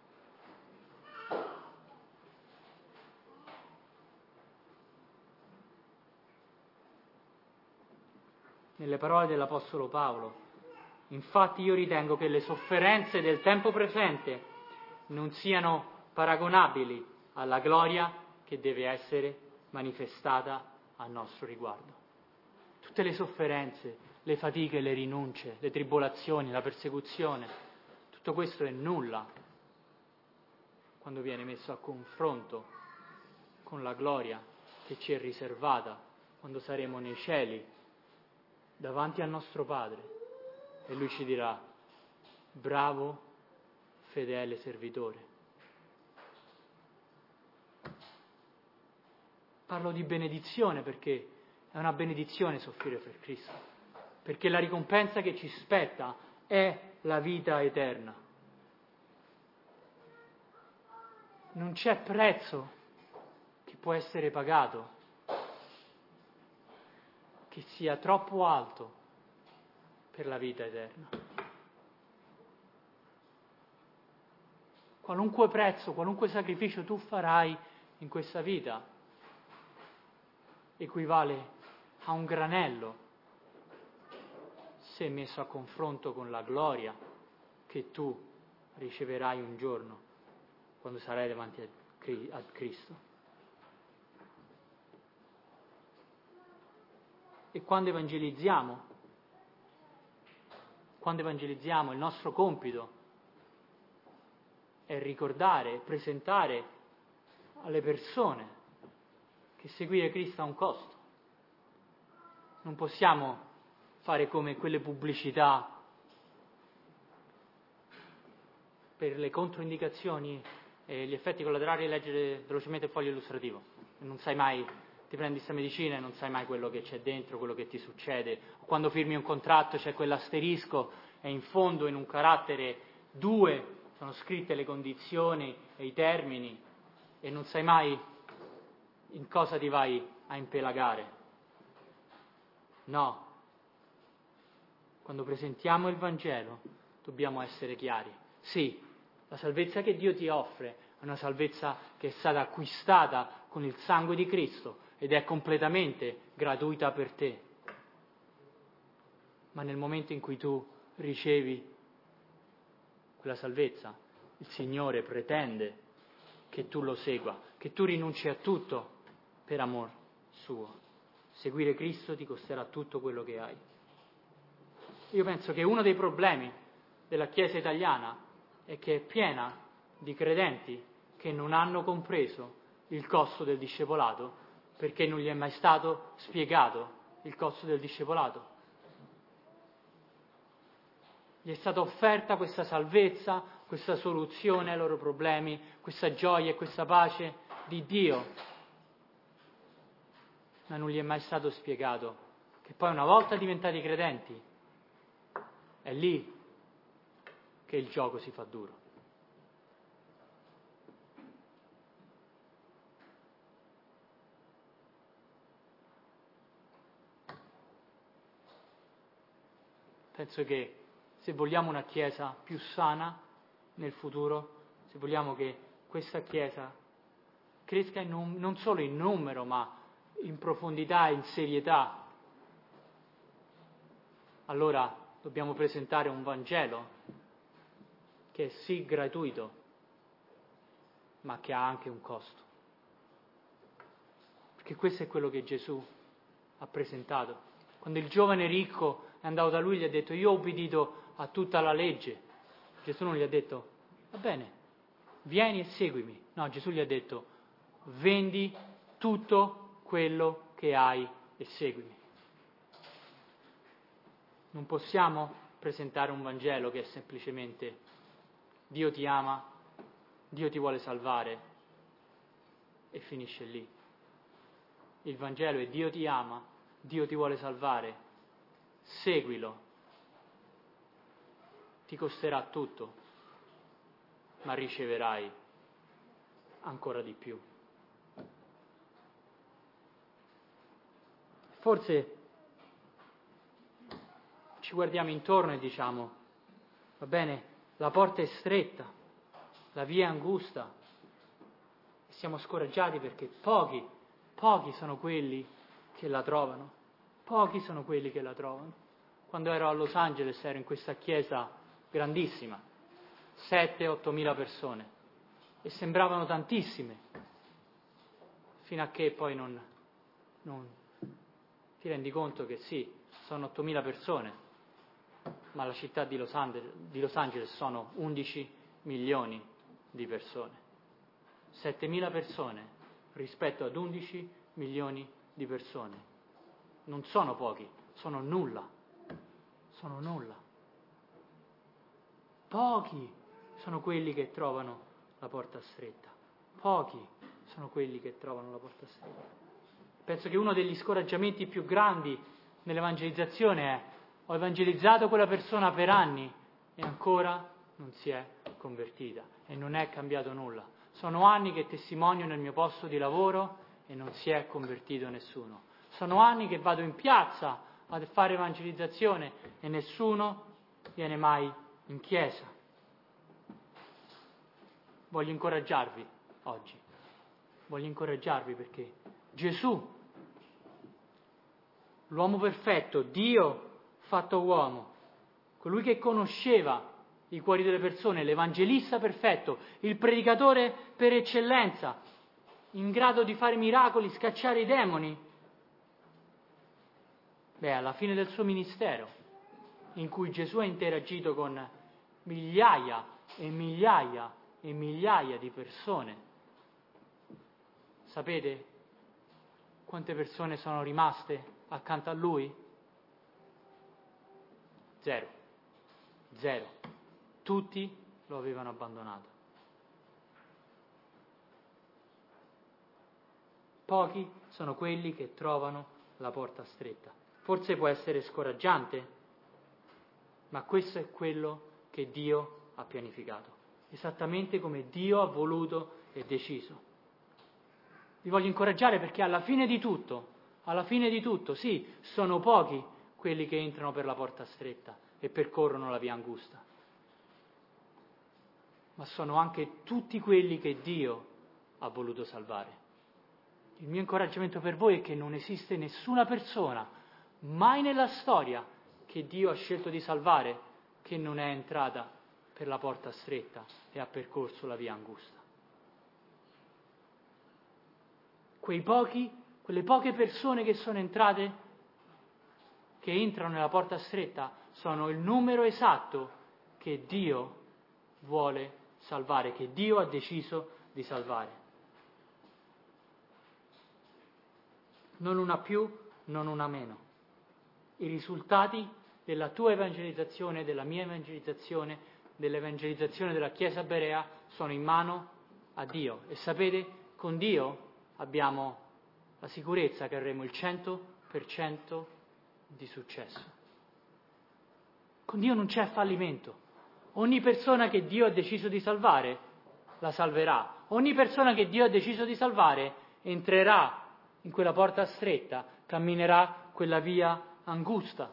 Nelle parole dell'Apostolo Paolo: infatti io ritengo che le sofferenze del tempo presente non siano paragonabili alla gloria che deve essere manifestata a nostro riguardo. Tutte le sofferenze, le fatiche, le rinunce, le tribolazioni, la persecuzione, tutto questo è nulla quando viene messo a confronto con la gloria che ci è riservata quando saremo nei cieli davanti al nostro Padre e Lui ci dirà: bravo, fedele servitore. Parlo di benedizione perché è una benedizione soffrire per Cristo, perché la ricompensa che ci spetta è la vita eterna. Non c'è prezzo che può essere pagato che sia troppo alto per la vita eterna. Qualunque prezzo, qualunque sacrificio tu farai in questa vita equivale a un granello se messo a confronto con la gloria che tu riceverai un giorno quando sarai davanti a Cristo. E quando evangelizziamo, quando evangelizziamo, il nostro compito è ricordare e presentare alle persone che seguire Cristo ha un costo. Non possiamo fare come quelle pubblicità per le controindicazioni e gli effetti collaterali, leggere velocemente il foglio illustrativo. Non sai mai, ti prendi questa medicina e non sai mai quello che c'è dentro, quello che ti succede. Quando firmi un contratto c'è quell'asterisco e in fondo, in un carattere due, sono scritte le condizioni e i termini e non sai mai in cosa ti vai a impelagare. No. Quando presentiamo il Vangelo dobbiamo essere chiari. Sì, la salvezza che Dio ti offre è una salvezza che è stata acquistata con il sangue di Cristo ed è completamente gratuita per te. Ma nel momento in cui tu ricevi quella salvezza, il Signore pretende che tu lo segua, che tu rinunci a tutto per amor suo. Seguire Cristo ti costerà tutto quello che hai. Io penso che uno dei problemi della Chiesa italiana è che è piena di credenti che non hanno compreso il costo del discepolato perché non gli è mai stato spiegato il costo del discepolato. Gli è stata offerta questa salvezza, questa soluzione ai loro problemi, questa gioia e questa pace di Dio. ma non gli è mai stato spiegato che poi una volta diventati credenti, è lì che il gioco si fa duro. Penso che se vogliamo una Chiesa più sana nel futuro, se vogliamo che questa Chiesa cresca in num- non solo in numero, ma in profondità e in serietà, allora dobbiamo presentare un Vangelo che è sì gratuito, ma che ha anche un costo. Perché questo è quello che Gesù ha presentato. Quando il giovane ricco è andato da lui e gli ha detto: io ho obbedito a tutta la legge, Gesù non gli ha detto: va bene, vieni e seguimi. No, Gesù gli ha detto: vendi tutto quello che hai e seguimi. Non possiamo presentare un Vangelo che è semplicemente Dio ti ama, Dio ti vuole salvare e finisce lì. Il Vangelo è Dio ti ama, Dio ti vuole salvare, seguilo, ti costerà tutto, ma riceverai ancora di più. Forse ci guardiamo intorno e diciamo: va bene, la porta è stretta, la via è angusta, e siamo scoraggiati perché pochi, pochi sono quelli che la trovano, pochi sono quelli che la trovano. Quando ero a Los Angeles ero in questa chiesa grandissima, sette otto mila persone, e sembravano tantissime, fino a che poi non, non ti rendi conto che sì, sono ottomila persone, ma la città di Los Angeles, di Los Angeles sono undici milioni di persone. settemila persone rispetto ad undici milioni di persone. Non sono pochi, sono nulla. Sono nulla. Pochi sono quelli che trovano la porta stretta. Pochi sono quelli che trovano la porta stretta. Penso che uno degli scoraggiamenti più grandi nell'evangelizzazione è: ho evangelizzato quella persona per anni e ancora non si è convertita e non è cambiato nulla. Sono anni che testimonio nel mio posto di lavoro e non si è convertito nessuno. Sono anni che vado in piazza a fare evangelizzazione e nessuno viene mai in chiesa. Voglio incoraggiarvi oggi, voglio incoraggiarvi perché Gesù, l'uomo perfetto, Dio fatto uomo, colui che conosceva i cuori delle persone, l'evangelista perfetto, il predicatore per eccellenza, in grado di fare miracoli, scacciare i demoni, beh, alla fine del suo ministero, in cui Gesù ha interagito con migliaia e migliaia e migliaia di persone, sapete quante persone sono rimaste accanto a lui? Zero. Zero. Tutti lo avevano abbandonato. Pochi sono quelli che trovano la porta stretta. Forse può essere scoraggiante, ma questo è quello che Dio ha pianificato, esattamente come Dio ha voluto e deciso. Vi voglio incoraggiare perché alla fine di tutto, alla fine di tutto, sì, sono pochi quelli che entrano per la porta stretta e percorrono la via angusta, ma sono anche tutti quelli che Dio ha voluto salvare. Il mio incoraggiamento per voi è che non esiste nessuna persona, mai nella storia, che Dio ha scelto di salvare, che non è entrata per la porta stretta e ha percorso la via angusta. Quei pochi, quelle poche persone che sono entrate, che entrano nella porta stretta, sono il numero esatto che Dio vuole salvare, che Dio ha deciso di salvare. Non una più, non una meno. I risultati della tua evangelizzazione, della mia evangelizzazione, dell'evangelizzazione della Chiesa Berea sono in mano a Dio. E sapete, con Dio abbiamo la sicurezza che avremo il cento per cento di successo. Con Dio non c'è fallimento. Ogni persona che Dio ha deciso di salvare la salverà. Ogni persona che Dio ha deciso di salvare entrerà in quella porta stretta, camminerà quella via angusta.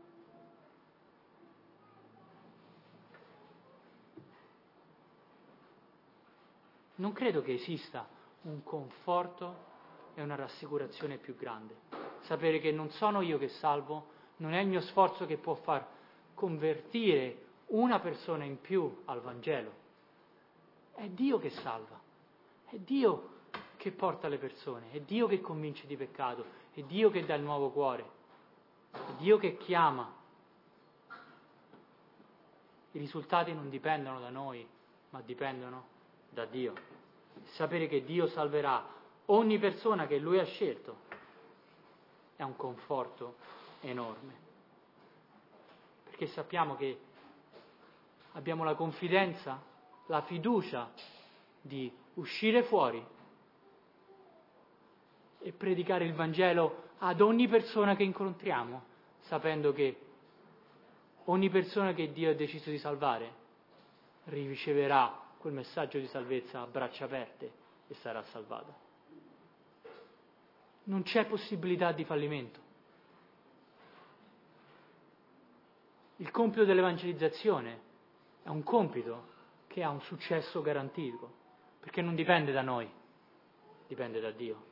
Non credo che esista un conforto e una rassicurazione più grande. Sapere che non sono io che salvo, non è il mio sforzo che può far convertire una persona in più al Vangelo. È Dio che salva, è Dio che porta le persone, è Dio che convince di peccato, è Dio che dà il nuovo cuore, è Dio che chiama. I risultati non dipendono da noi, ma dipendono da Dio. Sapere che Dio salverà ogni persona che Lui ha scelto è un conforto enorme, perché sappiamo che abbiamo la confidenza, la fiducia di uscire fuori e predicare il Vangelo ad ogni persona che incontriamo, sapendo che ogni persona che Dio ha deciso di salvare riceverà quel messaggio di salvezza a braccia aperte e sarà salvata. Non c'è possibilità di fallimento. Il compito dell'evangelizzazione è un compito che ha un successo garantito, perché non dipende da noi, dipende da Dio.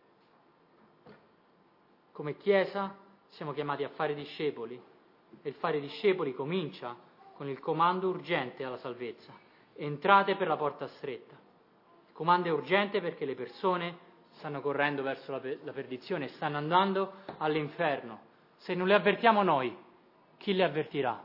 Come Chiesa siamo chiamati a fare discepoli, e il fare discepoli comincia con il comando urgente alla salvezza: entrate per la porta stretta. Il comando è urgente perché le persone stanno correndo verso la, la perdizione, stanno andando all'inferno. Se non le avvertiamo noi, chi le avvertirà?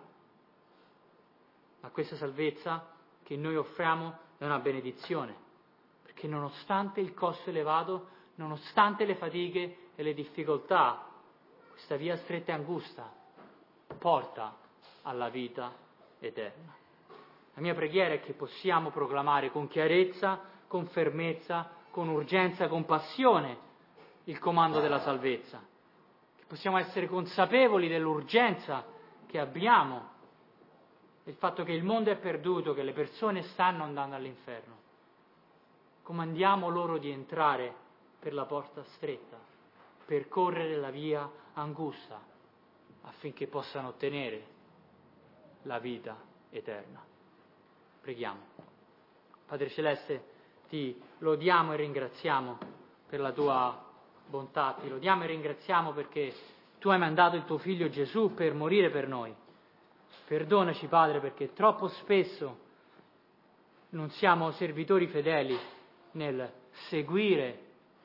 Ma questa salvezza che noi offriamo è una benedizione, perché nonostante il costo elevato, nonostante le fatiche e le difficoltà, questa via stretta e angusta porta alla vita eterna. La mia preghiera è che possiamo proclamare con chiarezza, con fermezza, con urgenza, con passione il comando della salvezza, che possiamo essere consapevoli dell'urgenza che abbiamo, del fatto che il mondo è perduto, che le persone stanno andando all'inferno. Comandiamo loro di entrare per la porta stretta, percorrere la via angusta, affinché possano ottenere la vita eterna. Preghiamo. Padre Celeste, ti lodiamo e ringraziamo per la tua bontà, ti lodiamo e ringraziamo perché tu hai mandato il tuo figlio Gesù per morire per noi. Perdonaci, Padre, perché troppo spesso non siamo servitori fedeli nel seguire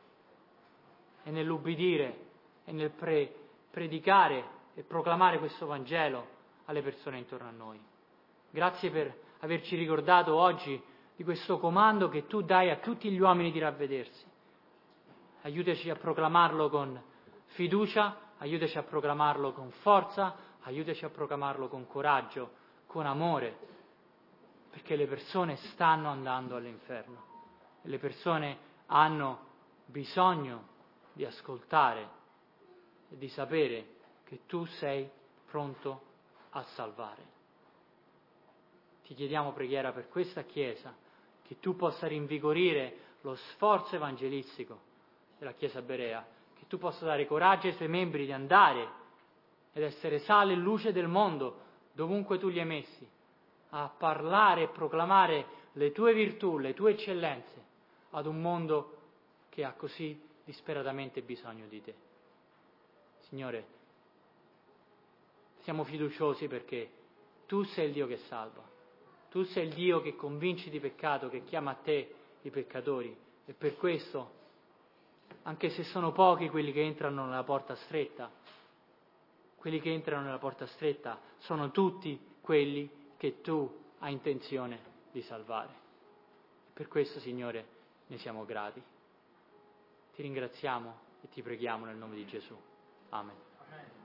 e nell'ubbidire e nel pre- predicare e proclamare questo Vangelo alle persone intorno a noi. Grazie per averci ricordato oggi di questo comando che tu dai a tutti gli uomini di ravvedersi. Aiutaci a proclamarlo con fiducia, aiutaci a proclamarlo con forza, aiutaci a proclamarlo con coraggio, con amore, perché le persone stanno andando all'inferno e le persone hanno bisogno di ascoltare e di sapere che tu sei pronto a salvare. Ti chiediamo preghiera per questa Chiesa, che tu possa rinvigorire lo sforzo evangelistico della Chiesa Berea, che tu possa dare coraggio ai suoi membri di andare ed essere sale e luce del mondo dovunque tu li hai messi, a parlare e proclamare le tue virtù, le tue eccellenze ad un mondo che ha così disperatamente bisogno di te. Signore, siamo fiduciosi perché tu sei il Dio che salva, tu sei il Dio che convinci di peccato, che chiama a te i peccatori, e per questo, anche se sono pochi quelli che entrano nella porta stretta, quelli che entrano nella porta stretta sono tutti quelli che tu hai intenzione di salvare. Per questo, Signore, ne siamo grati. Ti ringraziamo e ti preghiamo nel nome di Gesù. Amen. Amen.